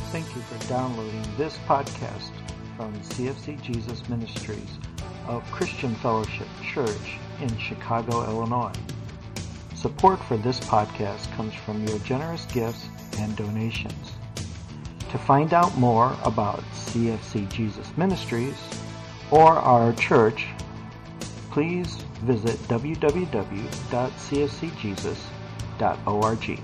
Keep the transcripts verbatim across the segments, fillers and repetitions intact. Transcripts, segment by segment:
Thank you for downloading this podcast from C F C Jesus Ministries of Christian Fellowship Church in Chicago, Illinois. Support for this podcast comes from your generous gifts and donations. To find out more about C F C Jesus Ministries or our church, please visit w w w dot c f c jesus dot org.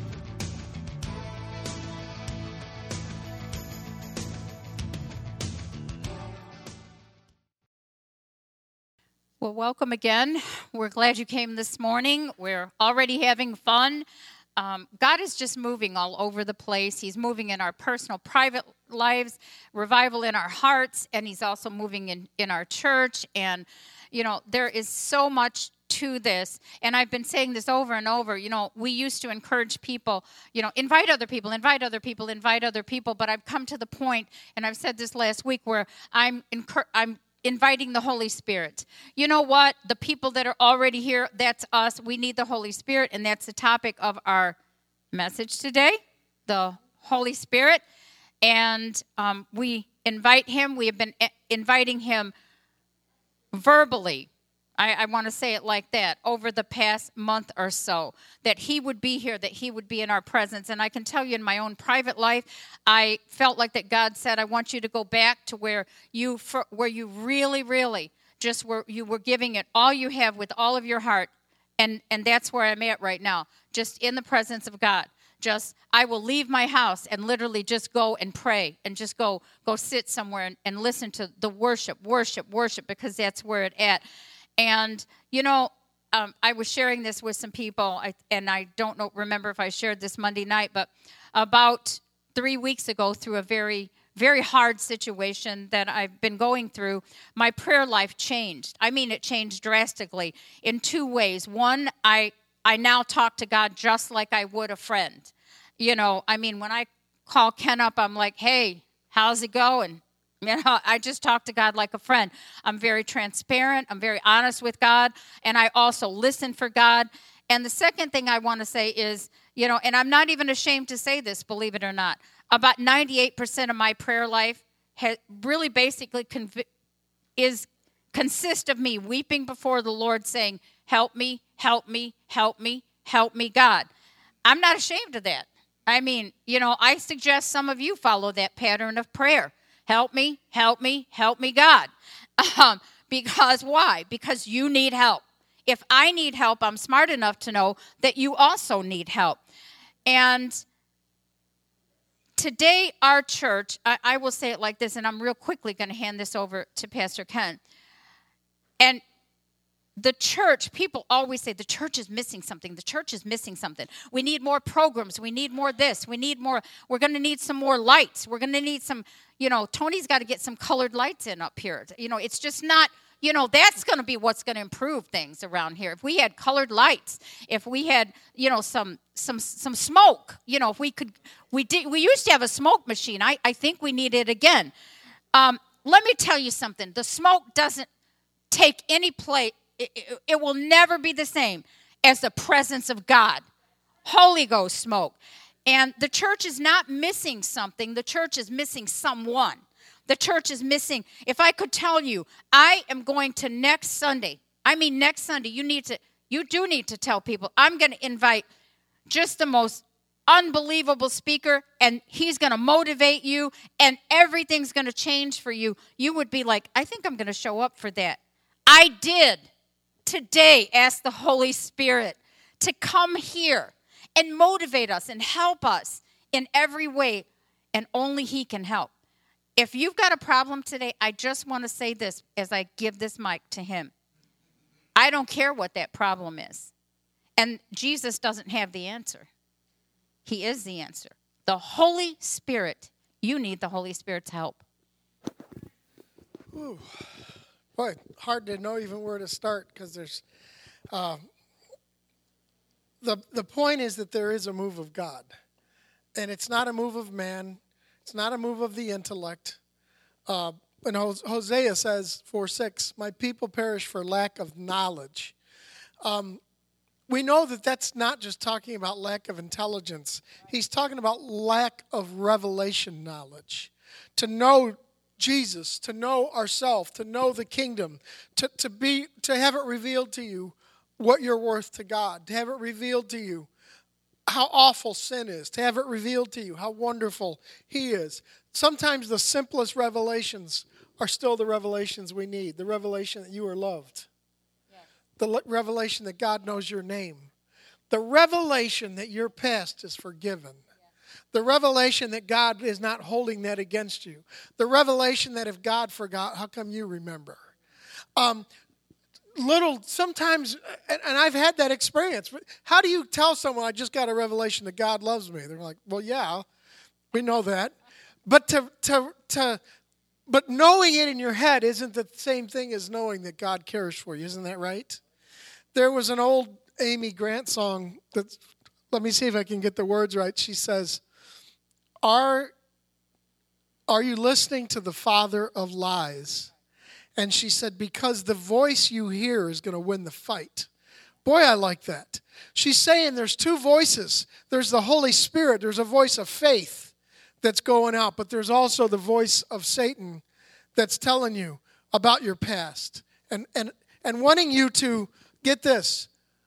Well, welcome again. We're glad you came this morning. We're already having fun. Um, God is just moving all over the place. He's moving in our personal, private lives, revival in our hearts, and He's also moving in, in our church. And, you know, there is so much to this. And I've been saying this over and over. You know, we used to encourage people, you know, invite other people, invite other people, invite other people. But I've come to the point, and I've said this last week, where I'm incur- I'm inviting the Holy Spirit. You know what? The people that are already here, that's us. We need the Holy Spirit, and that's the topic of our message today, the Holy Spirit. And um, we invite Him. We have been inviting Him verbally. I, I want to say it like that, over the past month or so, that He would be here, that He would be in our presence. And I can tell you in my own private life, I felt like that God said, I want you to go back to where you for, where you really, really just were, you were giving it all you have with all of your heart. And, and that's where I'm at right now, just in the presence of God. Just, I will leave my house and literally just go and pray and just go, go sit somewhere and, and listen to the worship, worship, worship, because that's where it's at. And, you know, um, I was sharing this with some people, I, and I don't know, remember if I shared this Monday night, but about three weeks ago, through a very, very hard situation that I've been going through, my prayer life changed. I mean, it changed drastically in two ways. One, I, I now talk to God just like I would a friend. You know, I mean, when I call Ken up, I'm like, hey, how's it going? You know, I just talk to God like a friend. I'm very transparent. I'm very honest with God. And I also listen for God. And the second thing I want to say is, you know, and I'm not even ashamed to say this, believe it or not, about ninety-eight percent of my prayer life has really basically conv- is consists of me weeping before the Lord saying, help me, help me, help me, help me, God. I'm not ashamed of that. I mean, you know, I suggest some of you follow that pattern of prayer. Help me, help me, help me, God. Um, because why? Because you need help. If I need help, I'm smart enough to know that you also need help. And today, our church, I, I will say it like this, and I'm real quickly going to hand this over to Pastor Ken. And the church, people always say the church is missing something. The church is missing something. We need more programs. We need more this. We need more. We're going to need some more lights. We're going to need some, you know, Tony's got to get some colored lights in up here. You know, it's just not, you know, that's going to be what's going to improve things around here. If we had colored lights, if we had, you know, some some some smoke, you know, if we could, we did, we used to have a smoke machine. I, I think we need it again. Um, let me tell you something. The smoke doesn't take any place. It, it, it will never be the same as the presence of God. Holy Ghost smoke. And the church is not missing something. The church is missing someone. The church is missing. If I could tell you, I am going to next Sunday. I mean, next Sunday, you need to, you do need to tell people, I'm going to invite just the most unbelievable speaker, and he's going to motivate you, and everything's going to change for you. You would be like, I think I'm going to show up for that. I did. Today, ask the Holy Spirit to come here and motivate us and help us in every way, and only He can help. If you've got a problem today, I just want to say this as I give this mic to Him. I don't care what that problem is. And Jesus doesn't have the answer. He is the answer. The Holy Spirit, you need the Holy Spirit's help. Ooh. Boy, hard to know even where to start, because there's, uh, the the point is that there is a move of God. And it's not a move of man. It's not a move of the intellect. Uh, and Hosea says, four six, my people perish for lack of knowledge. Um, we know that that's not just talking about lack of intelligence. He's talking about lack of revelation knowledge. To know Jesus, to know ourselves, to know the kingdom, to, to be to have it revealed to you what you're worth to God, to have it revealed to you how awful sin is, to have it revealed to you how wonderful He is. Sometimes the simplest revelations are still the revelations we need. The revelation that you are loved. Yes. The revelation that God knows your name. The revelation that your past is forgiven. The revelation that God is not holding that against you. The revelation that if God forgot, how come you remember? Um, little, sometimes, and, and I've had that experience. How do you tell someone, I just got a revelation that God loves me? They're like, well, yeah, we know that. But to, to, to, but knowing it in your head isn't the same thing as knowing that God cares for you. Isn't that right? There was an old Amy Grant song that, let me see if I can get the words right. She says, Are, are you listening to the father of lies? And she said, because the voice you hear is going to win the fight. Boy, I like that. She's saying there's two voices. There's the Holy Spirit. There's a voice of faith that's going out. But there's also the voice of Satan that's telling you about your past. And, and, and wanting you to, get this,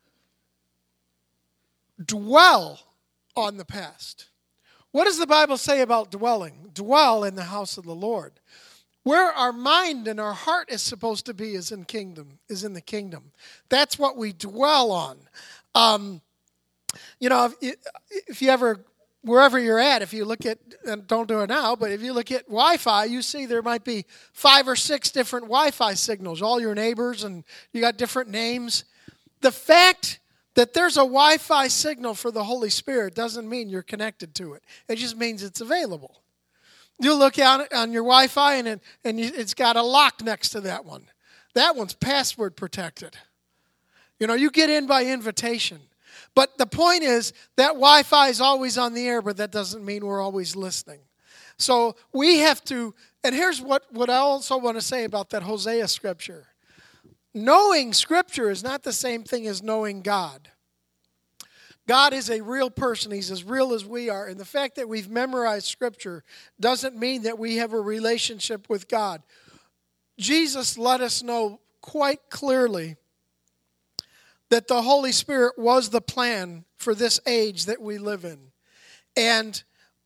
dwell on the past. What does the Bible say about dwelling? Dwell in the house of the Lord. Where our mind and our heart is supposed to be is in kingdom, is in the kingdom. That's what we dwell on. Um, you know, if, if you ever, wherever you're at, if you look at, and don't do it now, but if you look at Wi-Fi, you see there might be five or six different Wi-Fi signals, all your neighbors, and you got different names. The fact that there's a Wi-Fi signal for the Holy Spirit doesn't mean you're connected to it. It just means it's available. You look out on your Wi-Fi and, it, and it's got a lock next to that one. That one's password protected. You know, you get in by invitation. But the point is that Wi-Fi is always on the air, but that doesn't mean we're always listening. So we have to, and here's what, what I also want to say about that Hosea scripture. Knowing Scripture is not the same thing as knowing God. God is a real person. He's as real as we are. And the fact that we've memorized Scripture doesn't mean that we have a relationship with God. Jesus let us know quite clearly that the Holy Spirit was the plan for this age that we live in. And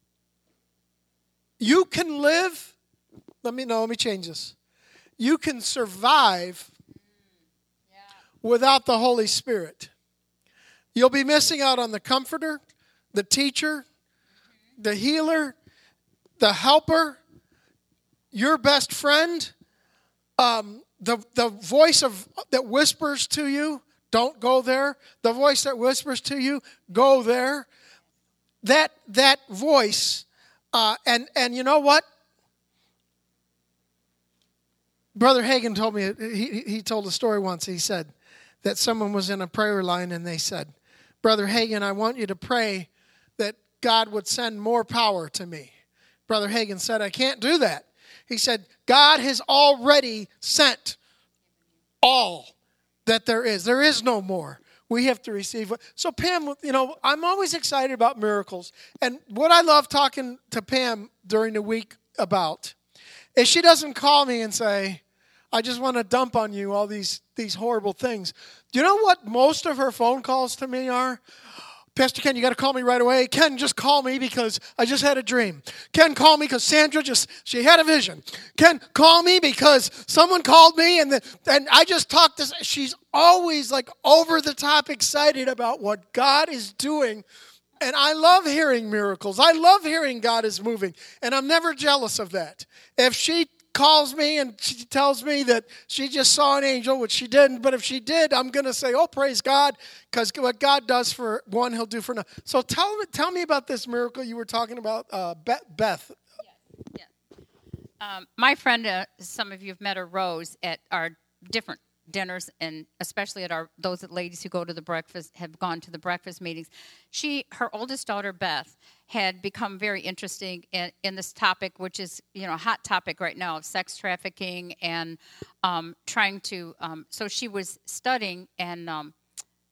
you can live, let me know, let me change this. You can survive without the Holy Spirit. You'll be missing out on the comforter, the teacher, the healer, the helper, your best friend, um, the, the voice of that whispers to you, don't go there. The voice that whispers to you, go there. That that voice, uh, and, and you know what? Brother Hagin told me, he, he told a story once. He said that someone was in a prayer line and they said, Brother Hagin, I want you to pray that God would send more power to me. Brother Hagin said, I can't do that. He said, God has already sent all that there is. There is no more. We have to receive. So Pam, you know, I'm always excited about miracles. And what I love talking to Pam during the week about is she doesn't call me and say, I just want to dump on you all these, these horrible things. Do you know what most of her phone calls to me are? Pastor Ken, you got to call me right away. Ken, just call me because I just had a dream. Ken, call me because Sandra just, she had a vision. Ken, call me because someone called me and the, and I just talked to, she's always like over the top excited about what God is doing. And I love hearing miracles. I love hearing God is moving. And I'm never jealous of that. If she calls me and she tells me that she just saw an angel, which she didn't, but if she did, I'm going to say, oh, praise God, because what God does for one, he'll do for another. So tell me, tell me about this miracle you were talking about, uh, Beth. Yes, yes. Um, my friend, uh, some of you have met her, Rose, at our different dinners, and especially at our those ladies who go to the breakfast, have gone to the breakfast meetings. She, her oldest daughter, Beth, had become very interesting in, in this topic, which is, you know, a hot topic right now of sex trafficking and um, trying to, um, so she was studying and um,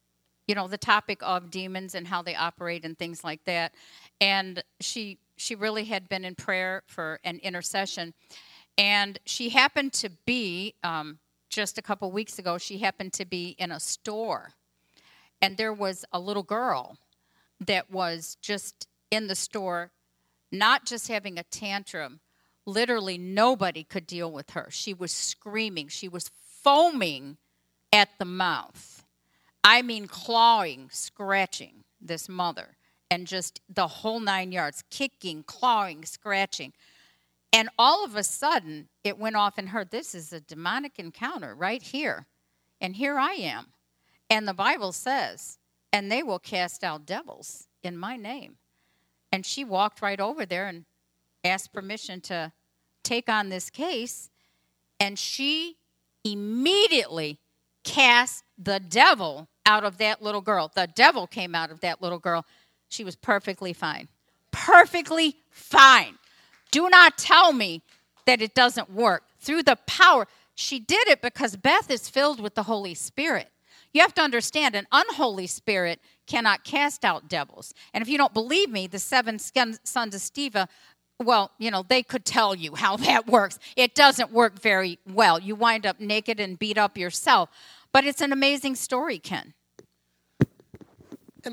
you know, the topic of demons and how they operate and things like that. And she she really had been in prayer for an intercession. And she happened to be, um, just a couple weeks ago, she happened to be in a store. And there was a little girl that was just in the store, not just having a tantrum. Literally nobody could deal with her. She was screaming. She was foaming at the mouth. I mean clawing, scratching this mother. And just the whole nine yards, kicking, clawing, scratching. And all of a sudden, it went off in her. This is a demonic encounter right here. And here I am. And the Bible says, and they will cast out devils in my name. And she walked right over there and asked permission to take on this case. And she immediately cast the devil out of that little girl. The devil came out of that little girl. She was perfectly fine. Perfectly fine. Do not tell me that it doesn't work. Through the power. She did it because Beth is filled with the Holy Spirit. You have to understand, an unholy spirit cannot cast out devils. And if you don't believe me, the seven sons of Sceva, well, you know, they could tell you how that works. It doesn't work very well. You wind up naked and beat up yourself. But it's an amazing story, Ken. And,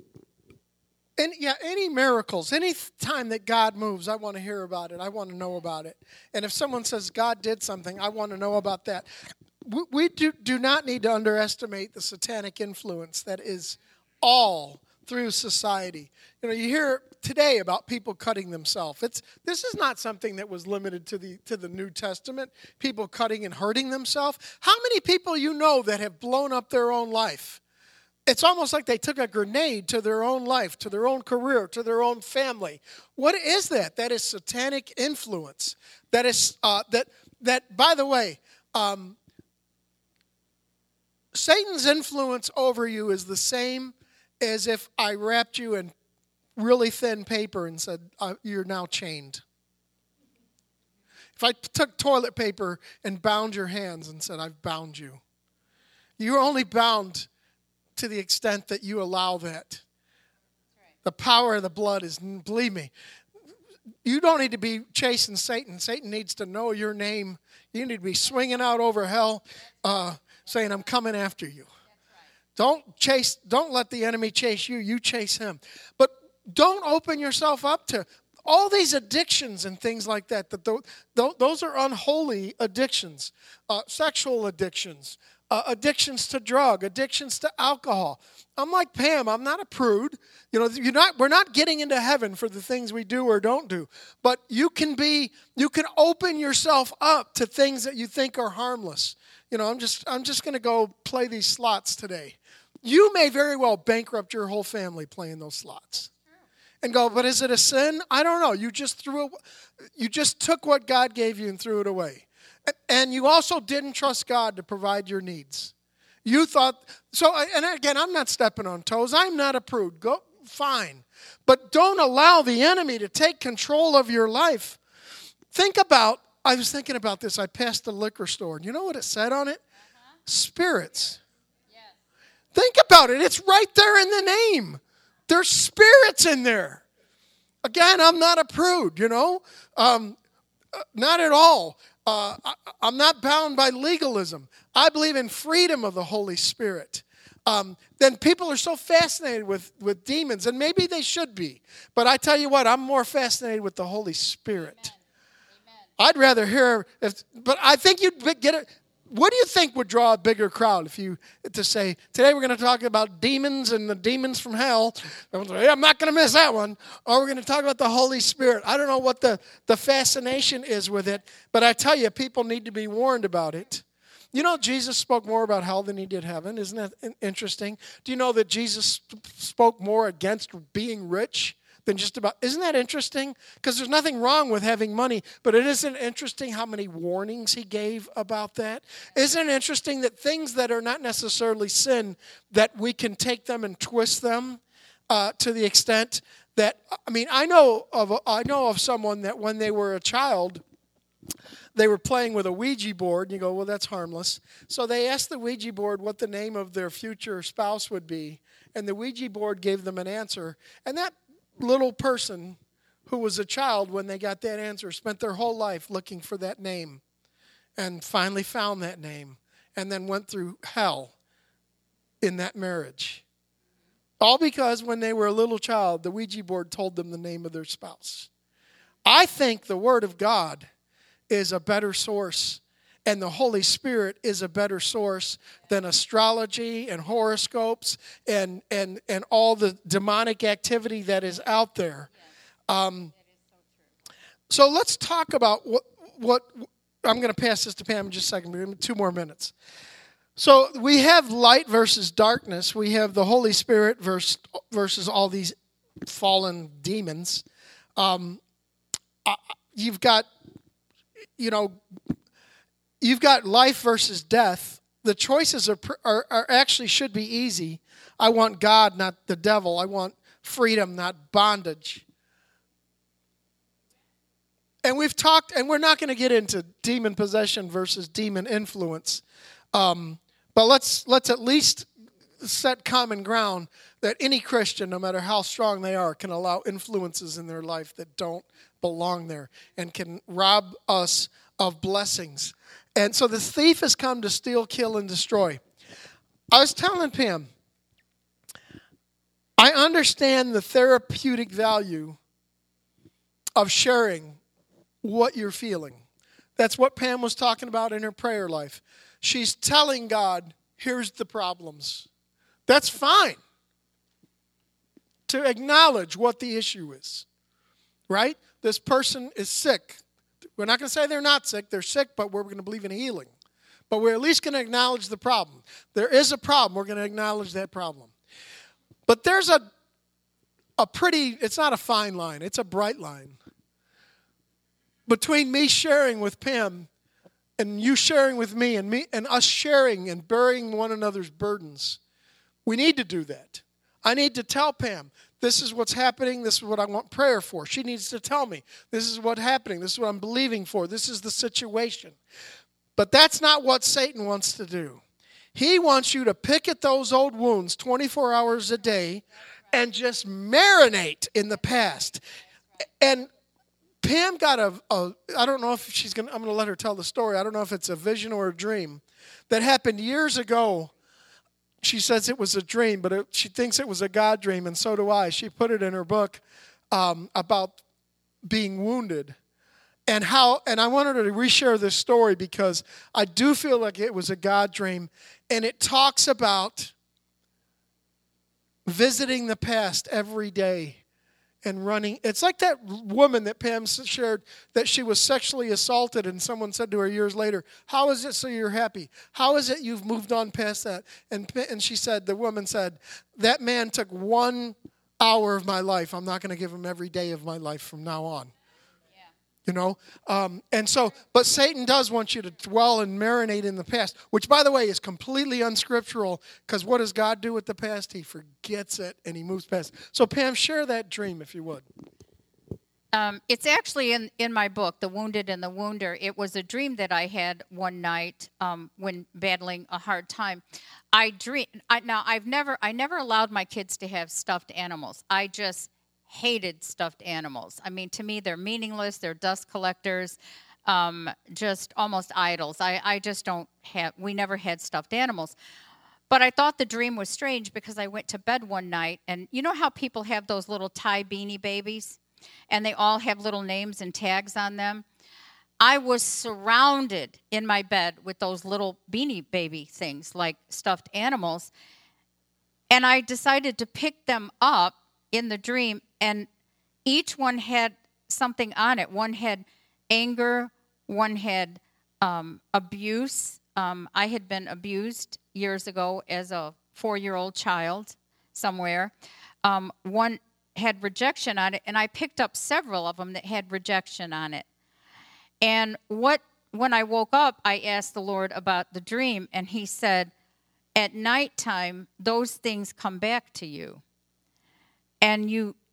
and yeah, any miracles, any time that God moves, I want to hear about it. I want to know about it. And if someone says God did something, I want to know about that. We, we do, do not need to underestimate the satanic influence that is all through society. You know, you hear today about people cutting themselves. It's this is not something that was limited to the to the New Testament. People cutting and hurting themselves. How many people you know that have blown up their own life? It's almost like they took a grenade to their own life, to their own career, to their own family. What is that? That is satanic influence. That is uh, that that. By the way, um, Satan's influence over you is the same as if I wrapped you in really thin paper and said, uh, you're now chained. If I took toilet paper and bound your hands and said, I've bound you. You're only bound to the extent that you allow that. Right. The power of the blood is, believe me, you don't need to be chasing Satan. Satan needs to know your name. You need to be swinging out over hell, uh, saying, I'm coming after you. Don't chase, don't let the enemy chase you. You chase him. But don't open yourself up to all these addictions and things like that. That th- th- those are unholy addictions, uh, sexual addictions, uh, addictions to drug, addictions to alcohol. I'm like Pam. I'm not a prude. You know, you're not. We're not getting into heaven for the things we do or don't do. But you can be. You can open yourself up to things that you think are harmless. You know, I'm just. I'm just going to go play these slots today. You may very well bankrupt your whole family playing those slots. And go, but is it a sin? I don't know. You just threw it, you just took what God gave you and threw it away. And you also didn't trust God to provide your needs. You thought, so, and again, I'm not stepping on toes. I'm not a prude. Go, fine. But don't allow the enemy to take control of your life. Think about, I was thinking about this. I passed the liquor store. And you know what it said on it? Uh-huh. Spirits. Think about it. It's right there in the name. There's spirits in there. Again, I'm not a prude, you know. Um, not at all. Uh, I, I'm not bound by legalism. I believe in freedom of the Holy Spirit. Um, then people are so fascinated with, with demons, and maybe they should be. But I tell you what, I'm more fascinated with the Holy Spirit. Amen. Amen. I'd rather hear, if, but I think you'd get it. What do you think would draw a bigger crowd if you to say, today we're going to talk about demons and the demons from hell. Hey, I'm not going to miss that one. Or we're going to talk about the Holy Spirit. I don't know what the, the fascination is with it, but I tell you, people need to be warned about it. You know, Jesus spoke more about hell than he did heaven. Isn't that interesting? Do you know that Jesus spoke more against being rich than just about, isn't that interesting? Because there's nothing wrong with having money, but it isn't interesting how many warnings he gave about that? Isn't it interesting that things that are not necessarily sin, that we can take them and twist them uh, to the extent that, I mean, I know of I know of someone that when they were a child, they were playing with a Ouija board, and you go, well, that's harmless. So they asked the Ouija board what the name of their future spouse would be, and the Ouija board gave them an answer. And that little person who was a child when they got that answer spent their whole life looking for that name and finally found that name and then went through hell in that marriage. All because when they were a little child, the Ouija board told them the name of their spouse. I think the Word of God is a better source, and the Holy Spirit is a better source than astrology and horoscopes and and, and all the demonic activity that is out there. Um, so let's talk about what, what I'm going to pass this to Pam in just a second, two more minutes. So we have light versus darkness. We have the Holy Spirit versus, versus all these fallen demons. Um, you've got, you know, you've got life versus death. The choices are, are, are actually should be easy. I want God, not the devil. I want freedom, not bondage. And we've talked, and we're not going to get into demon possession versus demon influence. Um, but let's let's at least set common ground that any Christian, no matter how strong they are, can allow influences in their life that don't belong there and can rob us of blessings. And so the thief has come to steal, kill, and destroy. I was telling Pam, I understand the therapeutic value of sharing what you're feeling. That's what Pam was talking about in her prayer life. She's telling God, here's the problems. That's fine. To acknowledge what the issue is. Right? This person is sick. We're not going to say they're not sick. They're sick, but we're going to believe in healing. But we're at least going to acknowledge the problem. There is a problem. We're going to acknowledge that problem. But there's a, a pretty, it's not a fine line. It's a bright line. Between me sharing with Pam and you sharing with me and me and us sharing and bearing one another's burdens, we need to do that. I need to tell Pam, this is what's happening. This is what I want prayer for. She needs to tell me, this is what's happening. This is what I'm believing for. This is the situation. But that's not what Satan wants to do. He wants you to pick at those old wounds twenty-four hours a day and just marinate in the past. And Pam got a, a I don't know if she's going to, I'm going to let her tell the story. I don't know if it's a vision or a dream that happened years ago. She says it was a dream, but it, she thinks it was a God dream, and so do I. She put it in her book um, about being wounded. And how, and I wanted her to reshare this story because I do feel like it was a God dream. And it talks about visiting the past every day and running. It's like that woman that Pam shared that she was sexually assaulted and someone said to her years later, how is it so you're happy? How is it you've moved on past that? And, and she said, the woman said, that man took one hour of my life. I'm not going to give him every day of my life from now on. You know, um, and so, but Satan does want you to dwell and marinate in the past, which, by the way, is completely unscriptural, because what does God do with the past? He forgets it and he moves past. So, Pam, share that dream, if you would. Um, it's actually in, in my book, The Wounded and the Wounder. It was a dream that I had one night um, when battling a hard time. I dream. I, now, I've never, I never allowed my kids to have stuffed animals. I just hated stuffed animals. I mean, to me, they're meaningless. They're dust collectors, um, just almost idols. I, I just don't have, we never had stuffed animals. But I thought the dream was strange because I went to bed one night, and you know how people have those little tie beanie babies? And they all have little names and tags on them? I was surrounded in my bed with those little beanie baby things, like stuffed animals. And I decided to pick them up in the dream, and each one had something on it. One had anger, one had um, abuse. Um, I had been abused years ago as a four-year-old child somewhere. Um, one had rejection on it, and I picked up several of them that had rejection on it. And what when I woke up, I asked the Lord about the dream, and he said, at nighttime, those things come back to you. And you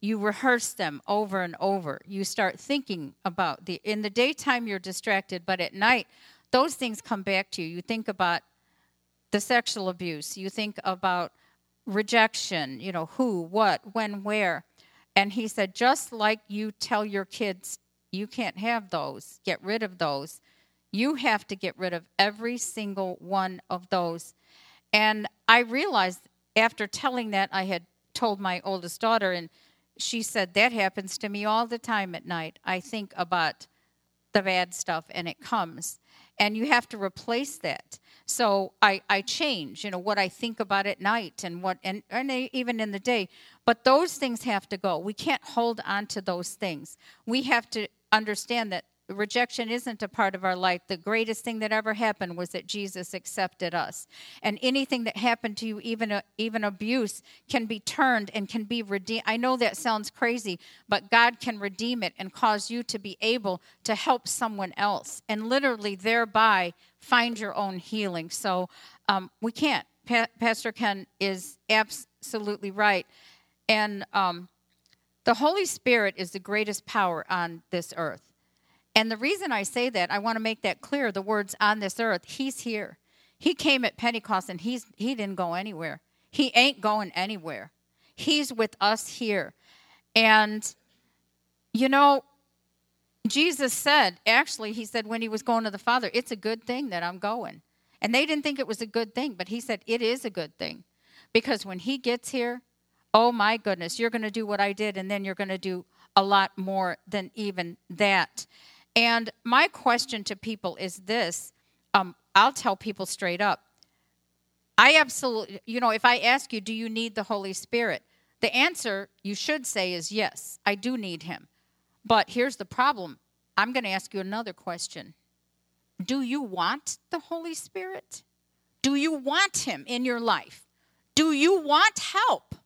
you rehearse them over and over. You start thinking about the, in the daytime you're distracted, but at night, those things come back to you. You think about the sexual abuse. You think about rejection, you know, who, what, when, where. And he said, just like you tell your kids, you can't have those, get rid of those, you have to get rid of every single one of those. And I realized after telling that, I had told my oldest daughter, and she said, that happens to me all the time at night. I think about the bad stuff, and it comes. And you have to replace that. So I, I change, you know, what I think about at night and what, and, and even in the day. But those things have to go. We can't hold on to those things. We have to understand that rejection isn't a part of our life. The greatest thing that ever happened was that Jesus accepted us. And anything that happened to you, even a, even abuse, can be turned and can be redeemed. I know that sounds crazy, but God can redeem it and cause you to be able to help someone else and literally thereby find your own healing. So um, we can't. Pa- Pastor Ken is absolutely right. And um, the Holy Spirit is the greatest power on this earth. And the reason I say that, I want to make that clear, the words on this earth, he's here. He came at Pentecost and he's he didn't go anywhere. He ain't going anywhere. He's with us here. And, you know, Jesus said, actually, he said when he was going to the Father, it's a good thing that I'm going. And they didn't think it was a good thing, but he said it is a good thing. Because when he gets here, oh my goodness, you're going to do what I did, and then you're going to do a lot more than even that. And my question to people is this. Um, I'll tell people straight up. I absolutely, you know, if I ask you, do you need the Holy Spirit? The answer you should say is yes, I do need him. But here's the problem. I'm going to ask you another question. Do you want the Holy Spirit? Do you want him in your life? Do you want help?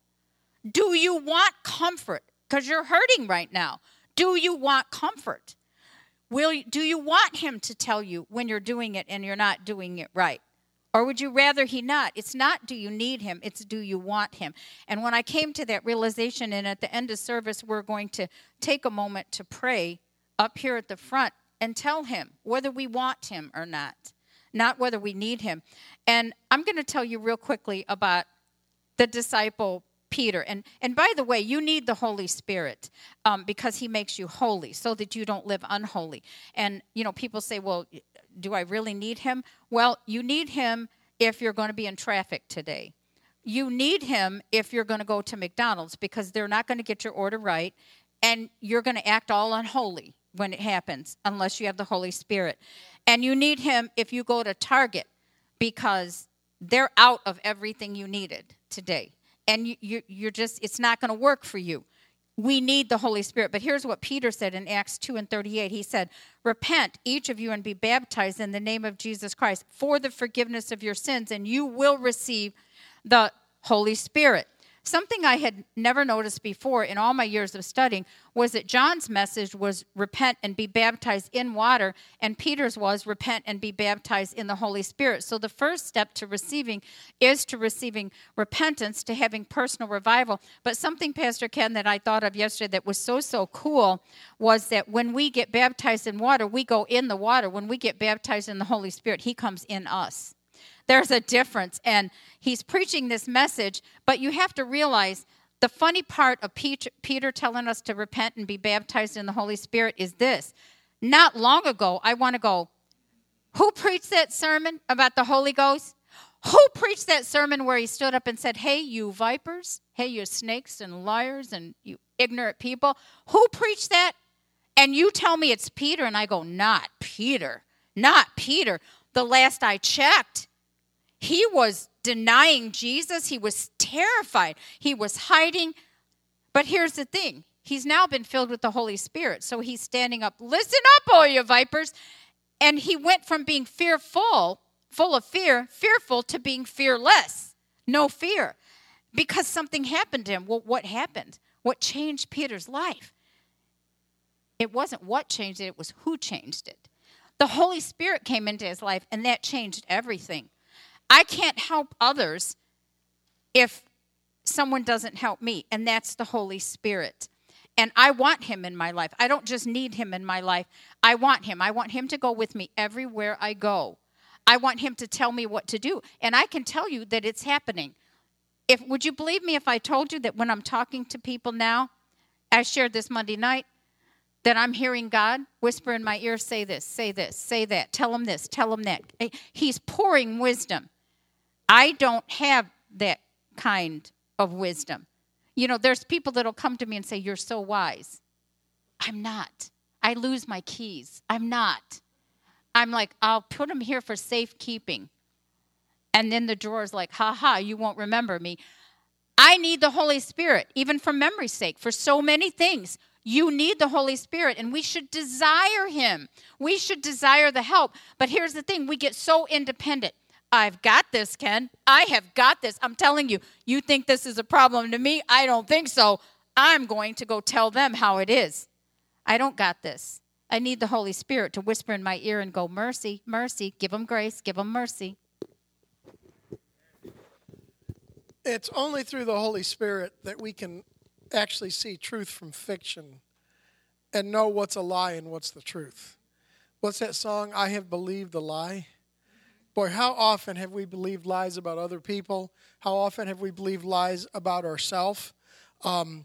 Do you want comfort? Because you're hurting right now. Do you want comfort? Will you, do you want him to tell you when you're doing it and you're not doing it right? Or would you rather he not? It's not do you need him, it's do you want him. And when I came to that realization, and at the end of service, we're going to take a moment to pray up here at the front and tell him whether we want him or not, not whether we need him. And I'm going to tell you real quickly about the disciple Peter. And and by the way, you need the Holy Spirit um, because he makes you holy so that you don't live unholy. And, you know, people say, well, do I really need him? Well, you need him if you're going to be in traffic today. You need him if you're going to go to McDonald's because they're not going to get your order right, and you're going to act all unholy when it happens unless you have the Holy Spirit. And you need him if you go to Target because they're out of everything you needed today. And you, you, you're just, it's not going to work for you. We need the Holy Spirit. But here's what Peter said in Acts two and thirty-eight. He said, repent, each of you, and be baptized in the name of Jesus Christ for the forgiveness of your sins, and you will receive the Holy Spirit. Something I had never noticed before in all my years of studying was that John's message was repent and be baptized in water, and Peter's was repent and be baptized in the Holy Spirit. So the first step to receiving is to receiving repentance, to having personal revival. But something, Pastor Ken, that I thought of yesterday that was so, so cool was that when we get baptized in water, we go in the water. When we get baptized in the Holy Spirit, he comes in us. There's a difference, and he's preaching this message, but you have to realize the funny part of Peter telling us to repent and be baptized in the Holy Spirit is this. Not long ago, I want to go, who preached that sermon about the Holy Ghost? Who preached that sermon where he stood up and said, hey, you vipers, hey, you snakes and liars and you ignorant people? Who preached that? And you tell me it's Peter, and I go, not Peter, not Peter. The last I checked, he was denying Jesus. He was terrified. He was hiding. But here's the thing. He's now been filled with the Holy Spirit. So he's standing up. Listen up, all you vipers. And he went from being fearful, full of fear, fearful, to being fearless. No fear. Because something happened to him. Well, what happened? What changed Peter's life? It wasn't what changed it. It was who changed it. The Holy Spirit came into his life, and that changed everything. I can't help others if someone doesn't help me, and that's the Holy Spirit. And I want him in my life. I don't just need him in my life. I want him. I want him to go with me everywhere I go. I want him to tell me what to do. And I can tell you that it's happening. If would you believe me if I told you that when I'm talking to people now, I shared this Monday night, that I'm hearing God whisper in my ear, say this, say this, say that, tell him this, tell him that. He's pouring wisdom. I don't have that kind of wisdom. You know, there's people that'll come to me and say, you're so wise. I'm not. I lose my keys. I'm not. I'm like, I'll put them here for safekeeping. And then the drawer's like, ha ha, you won't remember me. I need the Holy Spirit, even for memory's sake, for so many things. You need the Holy Spirit, and we should desire him. We should desire the help. But here's the thing, we get so independent. I've got this, Ken. I have got this. I'm telling you, you think this is a problem to me? I don't think so. I'm going to go tell them how it is. I don't got this. I need the Holy Spirit to whisper in my ear and go, mercy, mercy, give them grace, give them mercy. It's only through the Holy Spirit that we can actually see truth from fiction and know what's a lie and what's the truth. What's that song, I Have Believed a Lie? Boy, how often have we believed lies about other people? How often have we believed lies about ourselves? Um,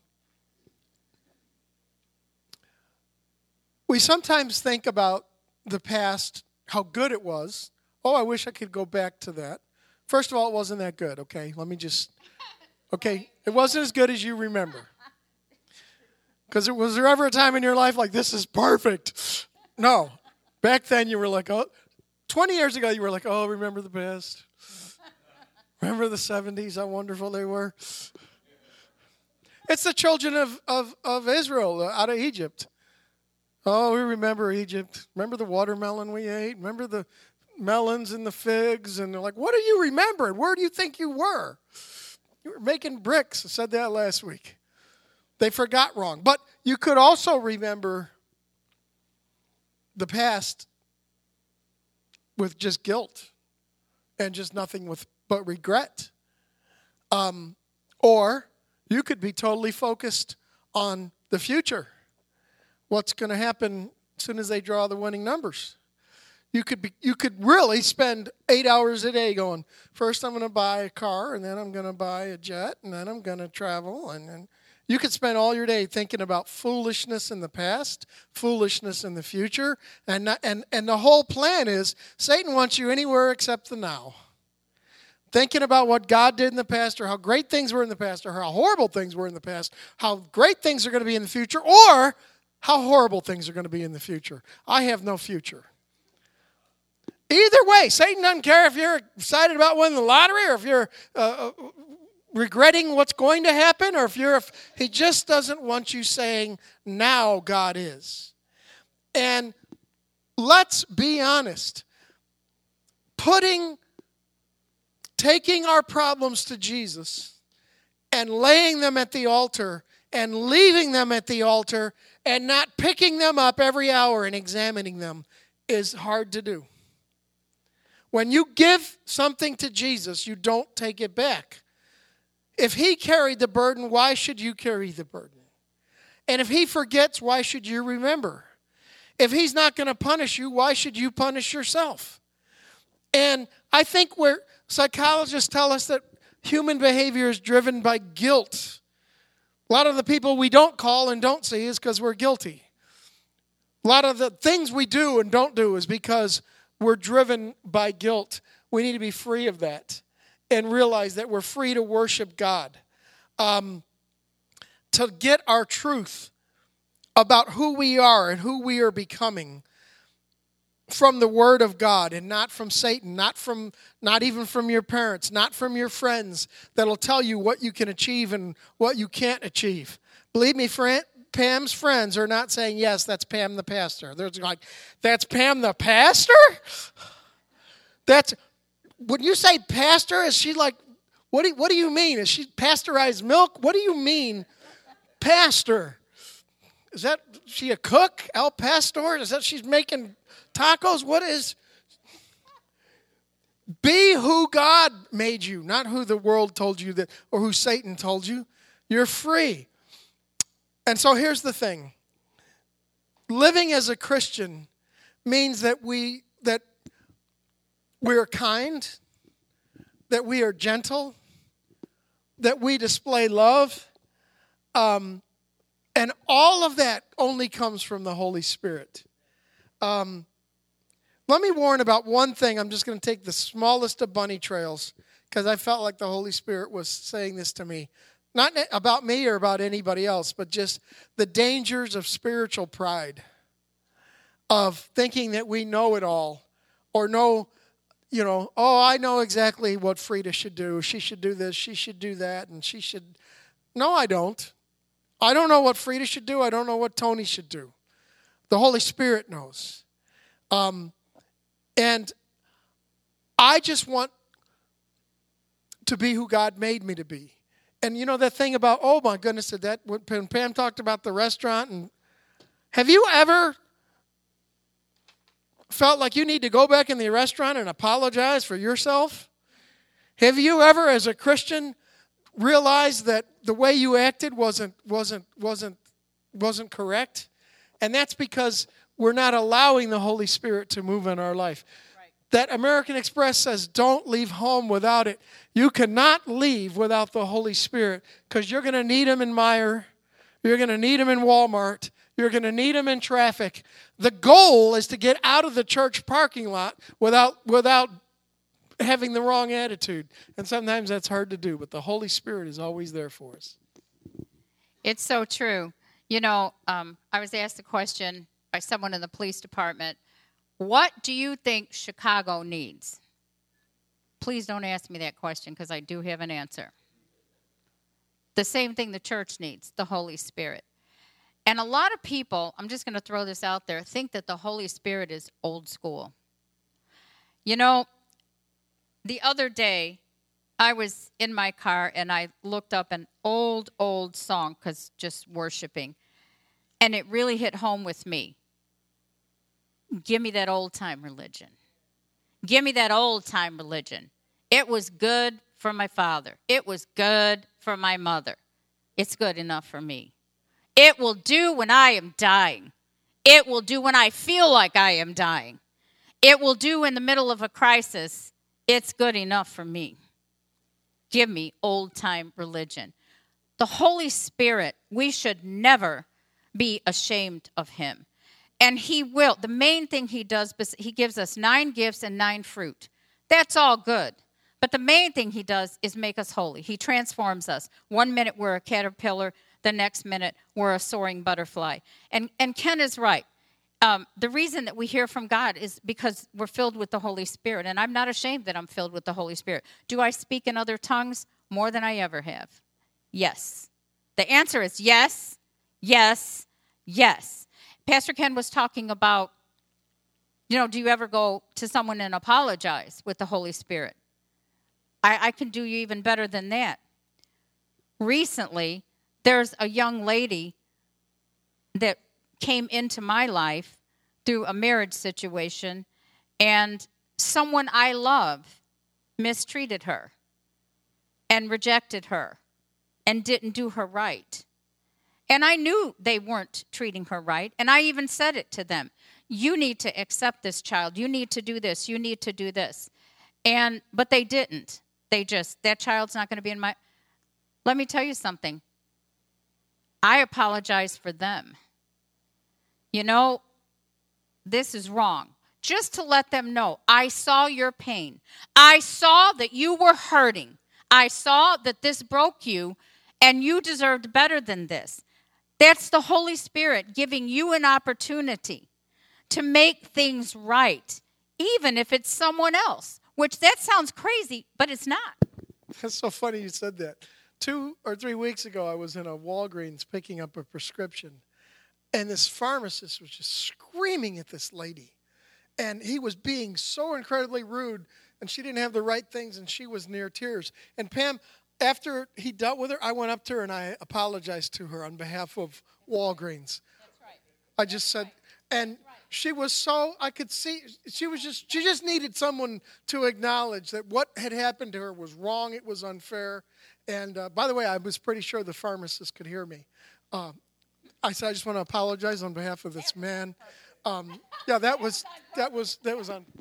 we sometimes think about the past, how good it was. Oh, I wish I could go back to that. First of all, it wasn't that good, okay? Let me just, okay? It wasn't as good as you remember. Because was there ever a time in your life like, this is perfect? No. Back then you were like, oh, twenty years ago you were like, oh, remember the past? Remember the seventies, how wonderful they were? It's the children of, of, of Israel out of Egypt. Oh, we remember Egypt. Remember the watermelon we ate? Remember the melons and the figs? And they're like, what are you remembering? Where do you think you were? You were making bricks. I said that last week. They forgot wrong. But you could also remember the past with just guilt and just nothing with but regret. Um, or you could be totally focused on the future. What's going to happen as soon as they draw the winning numbers? You could be, you could really spend eight hours a day going, first I'm going to buy a car, and then I'm going to buy a jet, and then I'm going to travel. And then you could spend all your day thinking about foolishness in the past, foolishness in the future. And, not, and, and the whole plan is Satan wants you anywhere except the now. Thinking about what God did in the past, or how great things were in the past, or how horrible things were in the past, how great things are going to be in the future, or how horrible things are going to be in the future. I have no future. Either way, Satan doesn't care if you're excited about winning the lottery, or if you're uh, regretting what's going to happen, or if you're, if he just doesn't want you saying, now God is. And let's be honest. Putting, taking our problems to Jesus and laying them at the altar and leaving them at the altar and not picking them up every hour and examining them is hard to do. When you give something to Jesus, you don't take it back. If he carried the burden, why should you carry the burden? And if he forgets, why should you remember? If he's not going to punish you, why should you punish yourself? And I think where psychologists tell us that human behavior is driven by guilt. A lot of the people we don't call and don't see is because we're guilty. A lot of the things we do and don't do is because we're driven by guilt. We need to be free of that and realize that we're free to worship God. Um, to get our truth about who we are and who we are becoming from the Word of God and not from Satan, not from, not even from your parents, not from your friends that'll tell you what you can achieve and what you can't achieve. Believe me, friend, Pam's friends are not saying, yes, that's Pam the pastor. They're like, that's Pam the pastor? That's, when you say pastor, is she like, what do, what do you mean? Is she pasteurized milk? What do you mean, pastor? Is that, she a cook, El Pastor? Is that she's making tacos? What is? Be who God made you, not who the world told you that, or who Satan told you. You're free. And so here's the thing. Living as a Christian means that we that we are kind, that we are gentle, that we display love, um, and all of that only comes from the Holy Spirit. Um, let me warn about one thing. I'm just going to take the smallest of bunny trails because I felt like the Holy Spirit was saying this to me. Not about me or about anybody else, but just the dangers of spiritual pride, of thinking that we know it all, or know, you know, oh, I know exactly what Frida should do. She should do this, she should do that, and she should. No, I don't. I don't know what Frida should do. I don't know what Tony should do. The Holy Spirit knows. Um, and I just want to be who God made me to be. And you know that thing about, oh my goodness, did that when Pam talked about the restaurant, and have you ever felt like you need to go back in the restaurant and apologize for yourself? Have you ever, as a Christian, realized that the way you acted wasn't wasn't wasn't wasn't correct? And that's because we're not allowing the Holy Spirit to move in our life. That American Express says, don't leave home without it. You cannot leave without the Holy Spirit because you're going to need him in Meijer. You're going to need him in Walmart. You're going to need him in traffic. The goal is to get out of the church parking lot without, without having the wrong attitude. And sometimes that's hard to do, but the Holy Spirit is always there for us. It's so true. You know, um, I was asked a question by someone in the police department. What do you think Chicago needs? Please don't ask me that question because I do have an answer. The same thing the church needs, the Holy Spirit. And a lot of people, I'm just going to throw this out there, think that the Holy Spirit is old school. You know, the other day, I was in my car and I looked up an old, old song because just worshiping. And it really hit home with me. Give me that old-time religion. Give me that old-time religion. It was good for my father. It was good for my mother. It's good enough for me. It will do when I am dying. It will do when I feel like I am dying. It will do in the middle of a crisis. It's good enough for me. Give me old-time religion. The Holy Spirit, we should never be ashamed of him. And he will. The main thing he does, he gives us nine gifts and nine fruit. That's all good. But the main thing he does is make us holy. He transforms us. One minute we're a caterpillar. The next minute we're a soaring butterfly. And and Ken is right. Um, the reason that we hear from God is because we're filled with the Holy Spirit. And I'm not ashamed that I'm filled with the Holy Spirit. Do I speak in other tongues? More than I ever have. Yes. The answer is yes, yes, yes. Pastor Ken was talking about, you know, do you ever go to someone and apologize with the Holy Spirit? I, I can do you even better than that. Recently, there's a young lady that came into my life through a marriage situation, and someone I love mistreated her and rejected her and didn't do her right. And I knew they weren't treating her right. And I even said it to them. You need to accept this child. You need to do this. You need to do this. And but they didn't. They just, that child's not going to be in my... Let me tell you something. I apologize for them. You know, this is wrong. Just to let them know, I saw your pain. I saw that you were hurting. I saw that this broke you, and you deserved better than this. That's the Holy Spirit giving you an opportunity to make things right, even if it's someone else, which that sounds crazy, but it's not. That's so funny you said that. Two or three weeks ago, I was in a Walgreens picking up a prescription, and this pharmacist was just screaming at this lady, and he was being so incredibly rude, and she didn't have the right things, and she was near tears. And Pam, after he dealt with her, I went up to her and I apologized to her on behalf of Walgreens. That's right. I just said, and she was so, I could see, she was just, she just needed someone to acknowledge that what had happened to her was wrong, it was unfair. And uh, by the way, I was pretty sure the pharmacist could hear me. Uh, I said, I just want to apologize on behalf of this man. Um, yeah, that was, that was, that was on.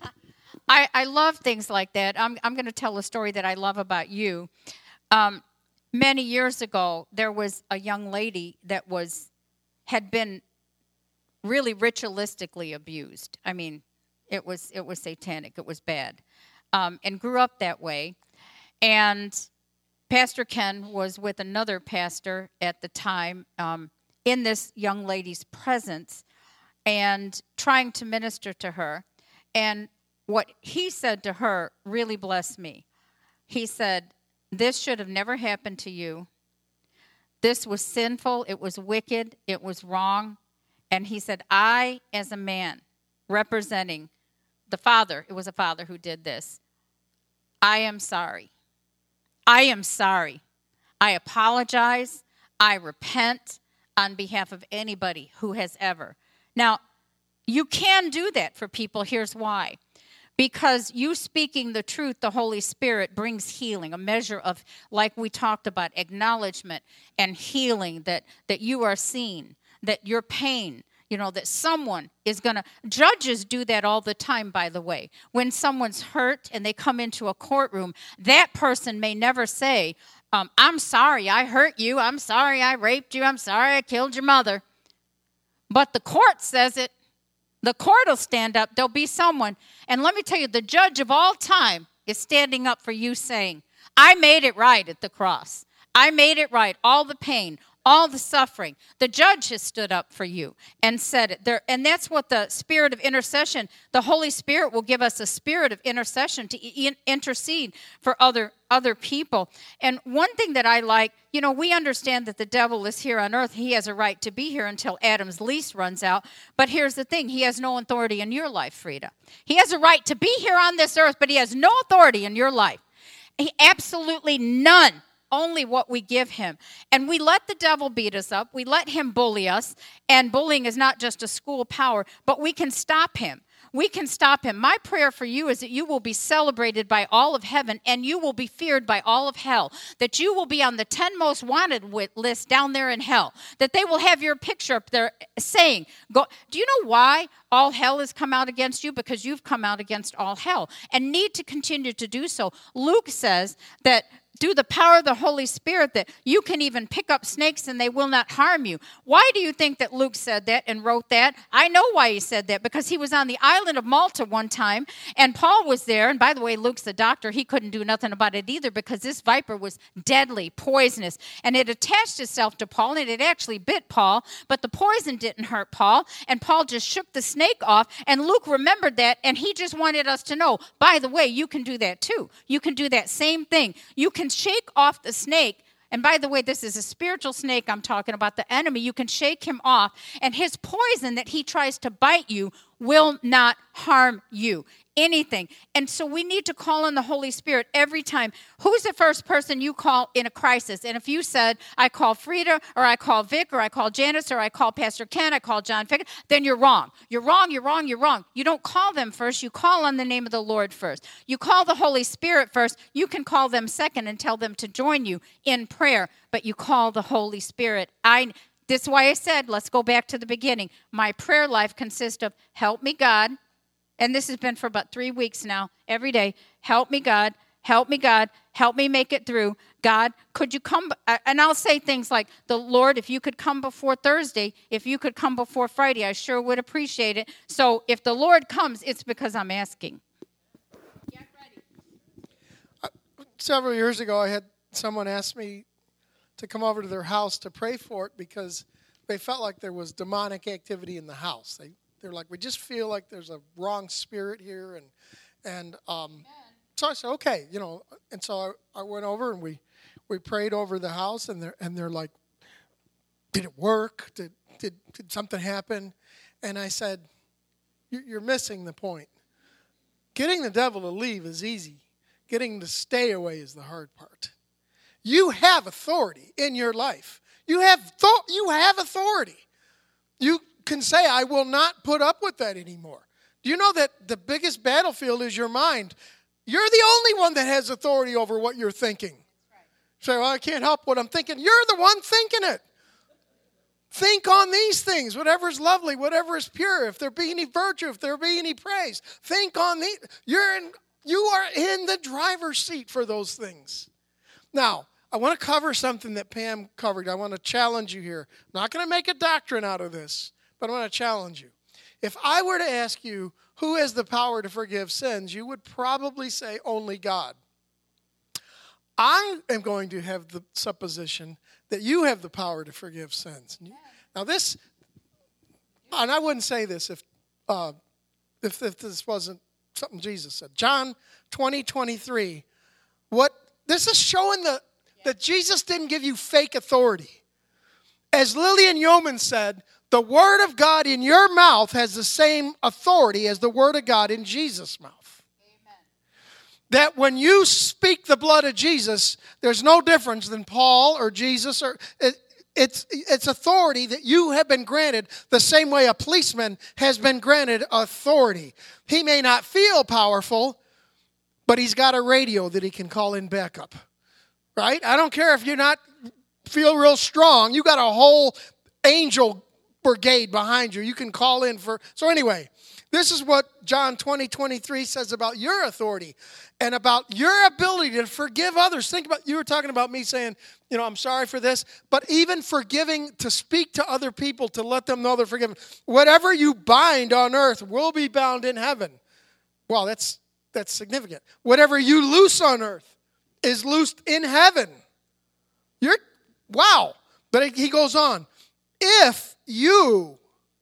I, I love things like that. I'm, I'm going to tell a story that I love about you. Um, many years ago, there was a young lady that was, had been really ritualistically abused. I mean, it was it was satanic. It was bad, um, and grew up that way. And Pastor Ken was with another pastor at the time um, in this young lady's presence and trying to minister to her. And what he said to her really blessed me. He said, "This should have never happened to you. This was sinful. It was wicked. It was wrong." And he said, I, as a man, representing the father, it was a father who did this, I am sorry. I am sorry. I apologize. I repent on behalf of anybody who has ever. Now, you can do that for people. Here's why. Because you speaking the truth, the Holy Spirit brings healing, a measure of, like we talked about, acknowledgement and healing, that, that you are seen, that your pain, you know, that someone is going to, judges do that all the time, by the way. When someone's hurt and they come into a courtroom, that person may never say, um, I'm sorry I hurt you, I'm sorry I raped you, I'm sorry I killed your mother. But the court says it. The court will stand up. There'll be someone. And let me tell you, the judge of all time is standing up for you saying, I made it right at the cross. I made it right. All the pain, all the suffering. The judge has stood up for you and said it. There, and that's what the spirit of intercession, the Holy Spirit will give us a spirit of intercession to in, intercede for other, other people. And one thing that I like, you know, we understand that the devil is here on earth. He has a right to be here until Adam's lease runs out. But here's the thing. He has no authority in your life, Frida. He has a right to be here on this earth, but he has no authority in your life. He, absolutely none. Only what we give him. And we let the devil beat us up. We let him bully us. And bullying is not just a school power, but we can stop him. We can stop him. My prayer for you is that you will be celebrated by all of heaven and you will be feared by all of hell. That you will be on the ten most wanted list down there in hell. That they will have your picture up there saying, "Go." Do you know why all hell has come out against you? Because you've come out against all hell and need to continue to do so. Luke says that through the power of the Holy Spirit, that you can even pick up snakes and they will not harm you. Why do you think that Luke said that and wrote that? I know why he said that, because he was on the island of Malta one time, and Paul was there. And by the way, Luke's the doctor. He couldn't do nothing about it either, because this viper was deadly, poisonous, and it attached itself to Paul, and it actually bit Paul, but the poison didn't hurt Paul, and Paul just shook the snake off, and Luke remembered that, and he just wanted us to know, by the way, you can do that too. You can do that same thing. You can shake off the snake. And by the way, this is a spiritual snake I'm talking about, the enemy. You can shake him off, and his poison that he tries to bite you will not harm you. Anything. And so we need to call on the Holy Spirit every time. Who's the first person you call in a crisis? And if you said, I call Frida, or I call Vic, or I call Janice, or I call Pastor Ken, I call John Fick, then you're wrong. You're wrong, you're wrong, you're wrong. You don't call them first. You call on the name of the Lord first. You call the Holy Spirit first. You can call them second and tell them to join you in prayer. But you call the Holy Spirit. I. This is why I said, let's go back to the beginning. My prayer life consists of, help me, God. And this has been for about three weeks now, every day. Help me, God. Help me, God. Help me make it through. God, could you come? And I'll say things like, the Lord, if you could come before Thursday, if you could come before Friday, I sure would appreciate it. So if the Lord comes, it's because I'm asking. Get ready. Uh, several years ago, I had someone ask me to come over to their house to pray for it because they felt like there was demonic activity in the house. They They're like, we just feel like there's a wrong spirit here. And and um, so I said, okay, you know. And so I, I went over and we, we prayed over the house. And they're, and they're like, did it work? Did, did, did something happen? And I said, you're missing the point. Getting the devil to leave is easy. Getting to stay away is the hard part. You have authority in your life. You have th- you have authority. You can say, I will not put up with that anymore. Do you know that the biggest battlefield is your mind? You're the only one that has authority over what you're thinking. Say, well, I can't help what I'm thinking. You're the one thinking it. Think on these things, whatever is lovely, whatever is pure, if there be any virtue, if there be any praise. Think on these. You're in, you are in the driver's seat for those things. Now, I want to cover something that Pam covered. I want to challenge you here. I'm not going to make a doctrine out of this, but I want to challenge you. If I were to ask you who has the power to forgive sins, you would probably say only God. I am going to have the supposition that you have the power to forgive sins. Now this, and I wouldn't say this if uh, if, if this wasn't something Jesus said. John twenty, twenty-three. What this is showing the that Jesus didn't give you fake authority. As Lillian Yeoman said, the word of God in your mouth has the same authority as the word of God in Jesus' mouth. Amen. That when you speak the blood of Jesus, there's no difference than Paul or Jesus. or it, it's, it's authority that you have been granted the same way a policeman has been granted authority. He may not feel powerful, but he's got a radio that he can call in backup. Right? I don't care if you're not feel real strong. You got a whole angel brigade behind you. You can call in for. So anyway, this is what John twenty, twenty-three says about your authority and about your ability to forgive others. Think about, you were talking about me saying, you know, I'm sorry for this, but even forgiving, to speak to other people, to let them know they're forgiven. Whatever you bind on earth will be bound in heaven. Well, that's that's significant. Whatever you loose on earth is loosed in heaven. You're, wow. But he goes on. If you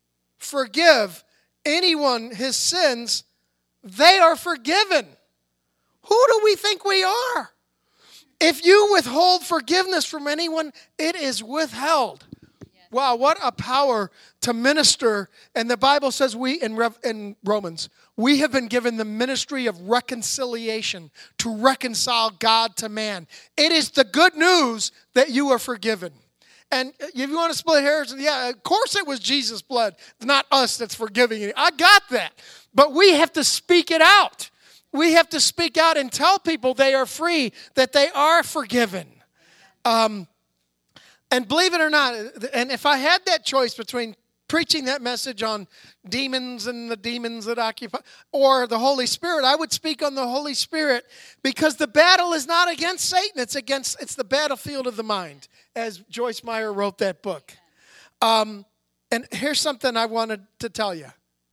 forgive anyone his sins, they are forgiven. Who do we think we are? If you withhold forgiveness from anyone, it is withheld. Yes. Wow, what a power to minister. And the Bible says we, in, Rev, in Romans, we have been given the ministry of reconciliation to reconcile God to man. It is the good news that you are forgiven. And if you want to split hairs, yeah, of course it was Jesus' blood, not us that's forgiving you. I got that. But we have to speak it out. We have to speak out and tell people they are free, that they are forgiven. Um, and believe it or not, and if I had that choice between preaching that message on demons and the demons that occupy, or the Holy Spirit, I would speak on the Holy Spirit, because the battle is not against Satan. It's against, it's the battlefield of the mind, as Joyce Meyer wrote that book. Um, and here's something I wanted to tell you.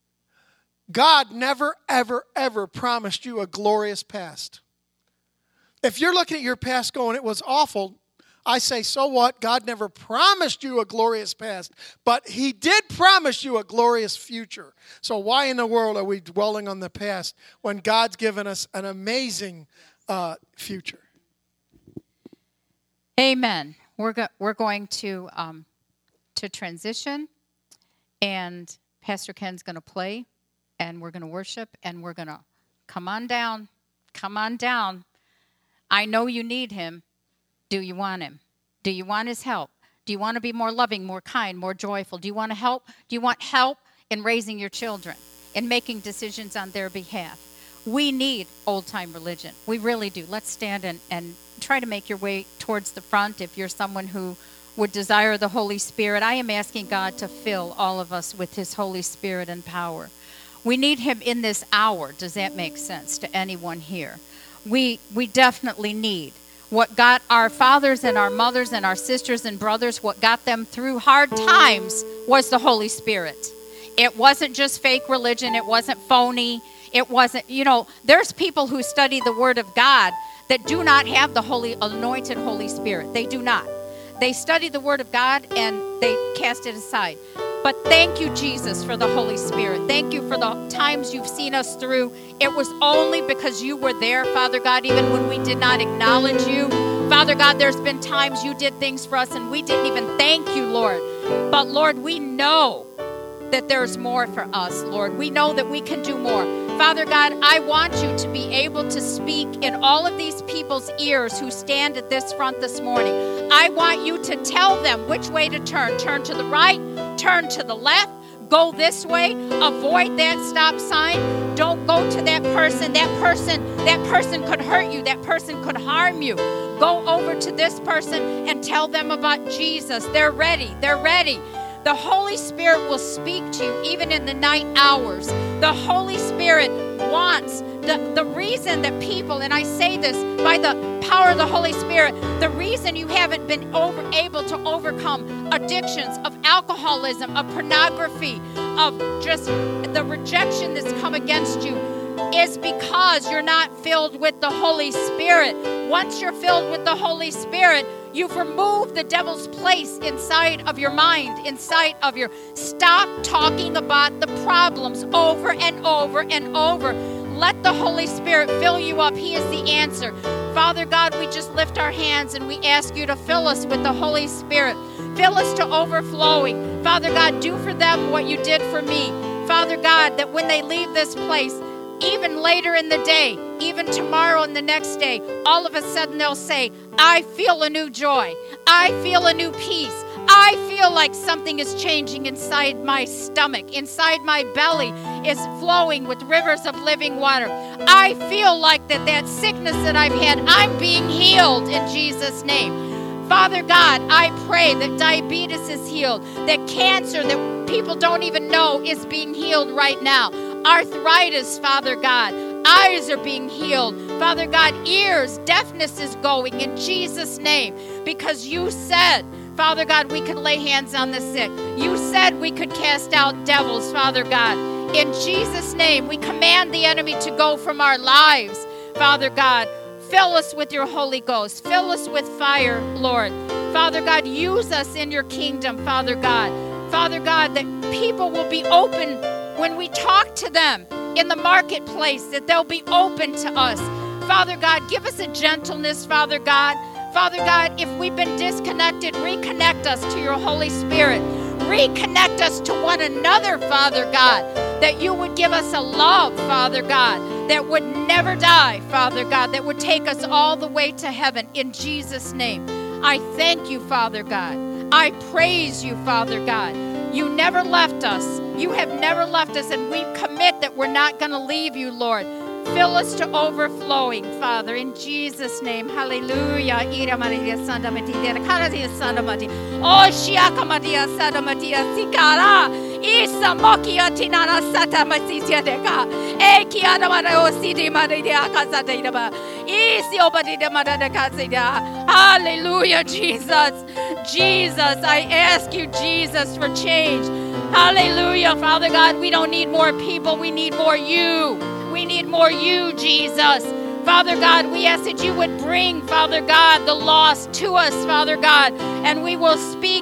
God never, ever, ever promised you a glorious past. If you're looking at your past going, it was awful, I say, so what? God never promised you a glorious past, but he did promise you a glorious future. So why in the world are we dwelling on the past when God's given us an amazing uh, future? Amen. We're go- we're going to um, to transition, and Pastor Ken's going to play, and we're going to worship, and we're going to come on down, come on down. I know you need him. Do you want him? Do you want his help? Do you want to be more loving, more kind, more joyful? Do you want to help? Do you want help in raising your children, in making decisions on their behalf? We need old-time religion. We really do. Let's stand and, and try to make your way towards the front if you're someone who would desire the Holy Spirit. I am asking God to fill all of us with his Holy Spirit and power. We need him in this hour. Does that make sense to anyone here? We we definitely need what got our fathers and our mothers and our sisters and brothers, what got them through hard times was the Holy Spirit. It wasn't just fake religion. It wasn't phony. It wasn't, you know, there's people who study the Word of God that do not have the Holy, anointed Holy Spirit. They do not. They study the Word of God and they cast it aside. But thank you, Jesus, for the Holy Spirit. Thank you for the times you've seen us through. It was only because you were there, Father God, even when we did not acknowledge you. Father God, there's been times you did things for us and we didn't even thank you, Lord. But, Lord, we know that there's more for us, Lord. We know that we can do more. Father God, I want you to be able to speak in all of these people's ears who stand at this front this morning. I want you to tell them which way to turn. Turn to the right, turn to the left, go this way. Avoid that stop sign. Don't go to that person. That person, that person could hurt you. That person could harm you. Go over to this person and tell them about Jesus. They're ready. They're ready. The Holy Spirit will speak to you even in the night hours. The Holy Spirit wants, the, the reason that people, and I say this by the power of the Holy Spirit, the reason you haven't been over, able to overcome addictions of alcoholism, of pornography, of just the rejection that's come against you is because you're not filled with the Holy Spirit. Once you're filled with the Holy Spirit, you've removed the devil's place inside of your mind, inside of your... Stop talking about the problems over and over and over. Let the Holy Spirit fill you up. He is the answer. Father God, we just lift our hands and we ask you to fill us with the Holy Spirit. Fill us to overflowing. Father God, do for them what you did for me. Father God, that when they leave this place, even later in the day, even tomorrow and the next day, all of a sudden they'll say, I feel a new joy. I feel a new peace. I feel like something is changing inside my stomach, inside my belly is flowing with rivers of living water. I feel like that that sickness that I've had, I'm being healed in Jesus' name. Father God, I pray that diabetes is healed, that cancer that people don't even know is being healed right now. Arthritis, Father God. Eyes are being healed. Father God, ears, deafness is going in Jesus' name. Because you said, Father God, we could lay hands on the sick. You said we could cast out devils, Father God. In Jesus' name, we command the enemy to go from our lives, Father God. Fill us with your Holy Ghost. Fill us with fire, Lord. Father God, use us in your kingdom, Father God. Father God, that people will be open when we talk to them in the marketplace, that they'll be open to us. Father God, give us a gentleness, Father God. Father God, if we've been disconnected, reconnect us to your Holy Spirit. Reconnect us to one another, Father God, that you would give us a love, Father God, that would never die, Father God, that would take us all the way to heaven in Jesus' name. I thank you, Father God. I praise you, Father God. You never left us. You have never left us, and we commit that we're not going to leave you, Lord. Fill us to overflowing, Father, in Jesus' name. Hallelujah. Oh, Shiaka Maria Sada Maria Sikara. Isa Mokia Tinana Sata Matisia Deka. Ekiana Mario City Maria Casadeba. Isio Badida Madada Casida. Hallelujah, Jesus. Jesus, I ask you, Jesus, for change. Hallelujah, Father God. We don't need more people. We need more you. We need more you, Jesus. Father God, we ask that you would bring, Father God, the lost to us, Father God, and we will speak.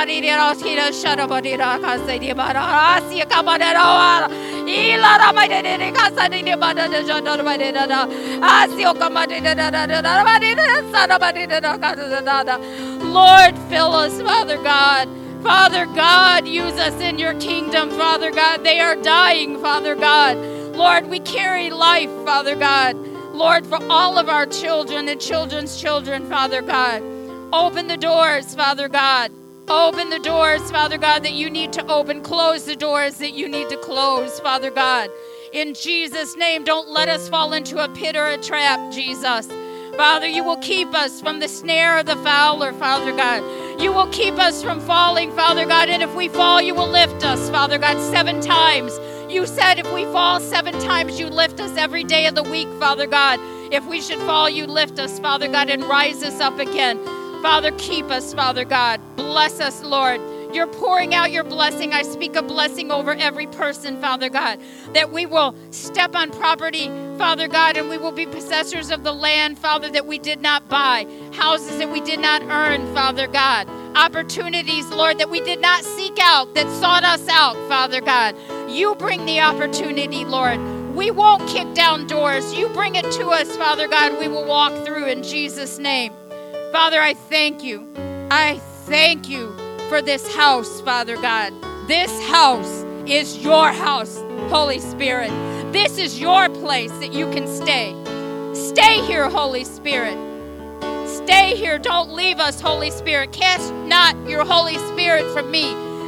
Lord, fill us, Father God. Father God, use us in your kingdom, Father God. They are dying, Father God. Lord, we carry life, Father God. Lord, for all of our children and children's children, Father God. Open the doors, Father God. Open the doors, Father God, that you need to open. Close the doors that you need to close, Father God. In Jesus' name, don't let us fall into a pit or a trap, Jesus. Father, you will keep us from the snare of the fowler, Father God. You will keep us from falling, Father God. And if we fall, you will lift us, Father God, seven times. You said if we fall seven times, you lift us every day of the week, Father God. If we should fall, you lift us, Father God, and rise us up again. Father, keep us, Father God. Bless us, Lord. You're pouring out your blessing. I speak a blessing over every person, Father God, that we will step on property, Father God, and we will be possessors of the land, Father, that we did not buy, houses that we did not earn, Father God, opportunities, Lord, that we did not seek out, that sought us out, Father God. You bring the opportunity, Lord. We won't kick down doors. You bring it to us, Father God. We will walk through in Jesus' name. Father, I thank you. I thank you for this house, Father God. This house is your house, Holy Spirit. This is your place that you can stay. Stay here, Holy Spirit. Stay here. Don't leave us, Holy Spirit. Cast not your Holy Spirit from me.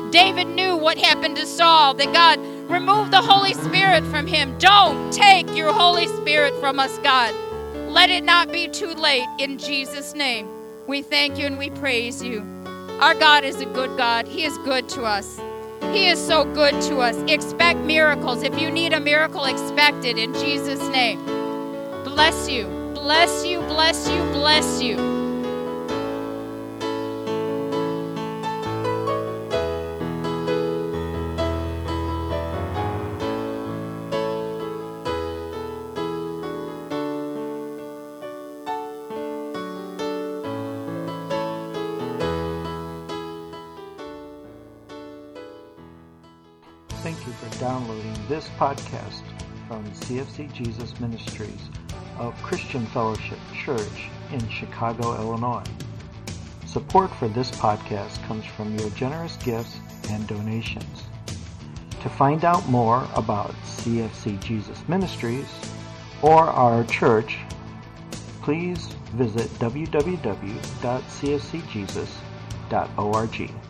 David knew what happened to Saul, that God removed the Holy Spirit from him. Don't take your Holy Spirit from us, God. Let it not be too late, in Jesus' name. We thank you and we praise you. Our God is a good God. He is good to us. He is so good to us. Expect miracles. If you need a miracle, expect it in Jesus' name. Bless you. Bless you, bless you, bless you. Thank you for downloading this podcast from C F C Jesus Ministries of Christian Fellowship Church in Chicago, Illinois. Support for this podcast comes from your generous gifts and donations. To find out more about C F C Jesus Ministries or our church, please visit w w w dot c f c jesus dot org.